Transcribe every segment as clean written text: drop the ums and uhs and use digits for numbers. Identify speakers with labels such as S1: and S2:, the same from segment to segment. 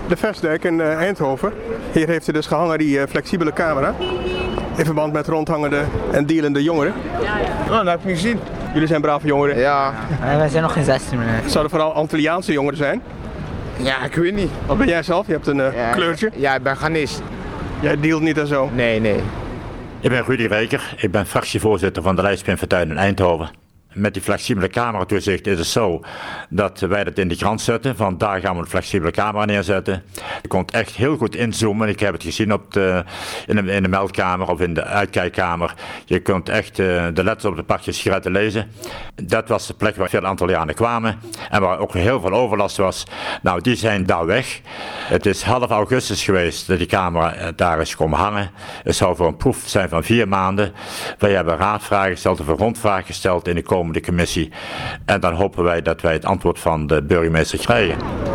S1: de Vestdijk in Eindhoven. Hier heeft u dus gehangen die flexibele camera. In verband met rondhangende en dealende jongeren.
S2: Oh, dat heb ik niet gezien.
S1: Jullie zijn brave jongeren.
S2: Ja.
S3: Wij zijn nog geen 16 meer.
S1: Zouden vooral Antilliaanse jongeren zijn?
S2: Ja, ik weet niet.
S1: Wat ben jij zelf? Je hebt een kleurtje.
S2: Ja, ik ben Ghanese.
S1: Jij dealt niet en zo?
S2: Nee.
S4: Ik ben Rudy Reker. Ik ben fractievoorzitter van de lijst Fortuin in Eindhoven. Met die flexibele cameratoezicht is het zo dat wij dat in de krant zetten. Van daar gaan we een flexibele camera neerzetten. Je kon echt heel goed inzoomen. Ik heb het gezien in de meldkamer of in de uitkijkkamer. Je kunt echt de letters op de pakjes sigaretten lezen. Dat was de plek waar veel Antillianen kwamen. En waar ook heel veel overlast was. Nou, die zijn daar weg. Het is half augustus geweest dat die camera daar is komen hangen. Het zou voor een proef zijn van 4 maanden. Wij hebben raadvragen gesteld of een rondvraag gesteld in de komende commissie. En dan hopen wij dat wij het antwoord van de burgemeester krijgen.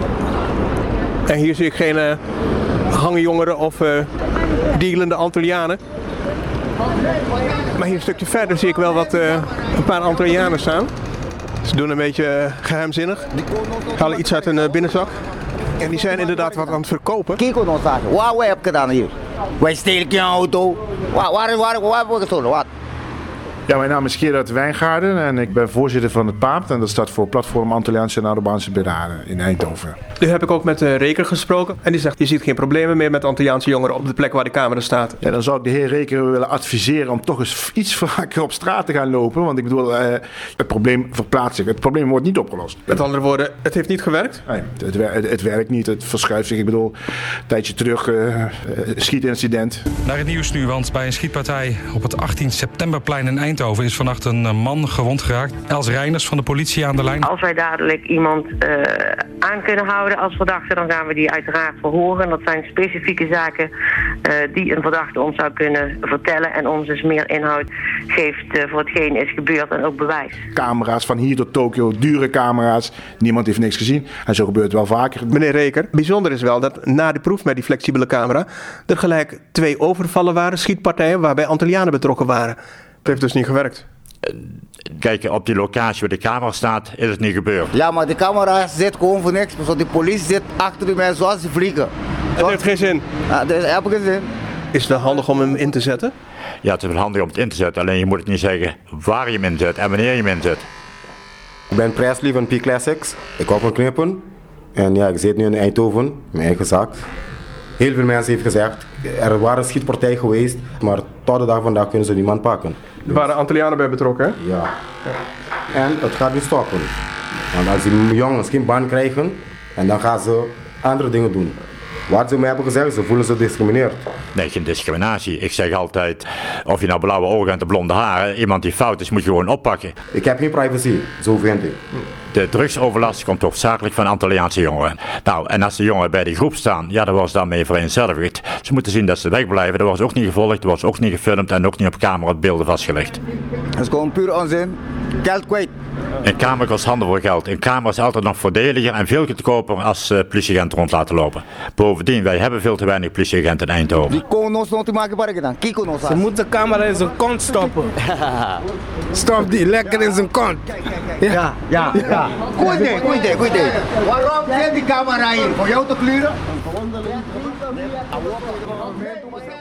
S1: En hier zie ik geen hangjongeren of dealende Antillianen. Maar hier een stukje verder zie ik wel een paar Antillianen staan. Ze doen een beetje geheimzinnig. Halen iets uit een binnenzak. En die zijn inderdaad wat aan het verkopen.
S5: Kijk ons aan. Wat heb je gedaan hier? Wij stelen je auto. Waar heb je gestolen? Wat?
S6: Ja, mijn naam is Gerard Wijngaarden en ik ben voorzitter van het PAAP. En dat staat voor Platform Antilliaanse en Arubaanse Beraden in Eindhoven.
S1: Nu heb ik ook met Reker gesproken. En die zegt, je ziet geen problemen meer met Antilliaanse jongeren op de plek waar de camera staat.
S6: Ja, dan zou ik de heer Reker willen adviseren om toch eens iets vaker op straat te gaan lopen. Want ik bedoel, het probleem verplaatst zich. Het probleem wordt niet opgelost.
S1: Met andere woorden, het heeft niet gewerkt?
S6: Nee, het werkt niet. Het verschuift zich. Ik bedoel, een tijdje terug, schietincident.
S7: Naar het nieuws nu, want bij een schietpartij op het 18 septemberplein in Eindhoven is vannacht een man gewond geraakt. Els Reiners van de politie aan de lijn.
S8: Als wij dadelijk iemand aan kunnen houden als verdachte, dan gaan we die uiteraard verhoren. Dat zijn specifieke zaken die een verdachte ons zou kunnen vertellen en ons dus meer inhoud geeft voor hetgeen is gebeurd en ook bewijs.
S6: Camera's van hier tot Tokio, dure camera's. Niemand heeft niks gezien. En zo gebeurt het wel vaker.
S1: Meneer Reker, bijzonder is wel dat na de proef met die flexibele camera er gelijk 2 overvallen waren, schietpartijen waarbij Antillianen betrokken waren. Het heeft dus niet gewerkt.
S4: Kijk, op die locatie waar de camera staat, is het niet gebeurd.
S5: Ja, maar de camera zit gewoon voor niks. Dus de politie zit achter die mensen zoals ze vliegen.
S1: Het heeft geen zin.
S5: Ja, dat heb ik geen zin.
S1: Is het wel handig om hem in te zetten?
S4: Ja, het is wel handig om het in te zetten. Alleen je moet het niet zeggen waar je hem inzet en wanneer je hem inzet.
S9: Ik ben Presley van P-Classics. Ik kom van Knippen. En ja, ik zit nu in Eindhoven, mijn eigen zaak. Heel veel mensen hebben gezegd, er waren schietpartijen geweest, maar tot de dag vandaag kunnen ze die man pakken.
S1: Er waren Antillianen bij betrokken, hè?
S9: Ja. En het gaat niet stoppen. Want als die jongens geen baan krijgen, en dan gaan ze andere dingen doen. Wat ze mij hebben gezegd, ze voelen zich gediscrimineerd.
S4: Nee, geen discriminatie. Ik zeg altijd, of je nou blauwe ogen en de blonde haren, iemand die fout is, moet je gewoon oppakken.
S9: Ik heb geen privacy, zo vind ik.
S4: De drugsoverlast komt hoofdzakelijk van Antilliaanse jongeren. Nou, en als de jongeren bij die groep staan, ja, dan wordt ze daarmee vereenzelvigd. Ze moeten zien dat ze wegblijven. Dat wordt ook niet gevolgd, dat wordt ook niet gefilmd en ook niet op camera op beelden vastgelegd.
S5: Dat is gewoon puur onzin. Geld kwijt.
S4: Een camera kost handen voor geld. Een camera is altijd nog voordeliger en veel goedkoper als politieagenten rond laten lopen. Bovendien, wij hebben veel te weinig politieagenten in Eindhoven.
S5: Die kon ons nog te maken barken dan. Kijk ons aan.
S2: Ze moeten de camera in zijn kont stoppen. Stop die, lekker in zijn kont.
S5: Ja. Goed idee. Waarom zit die camera hier? Voor jou te kleuren?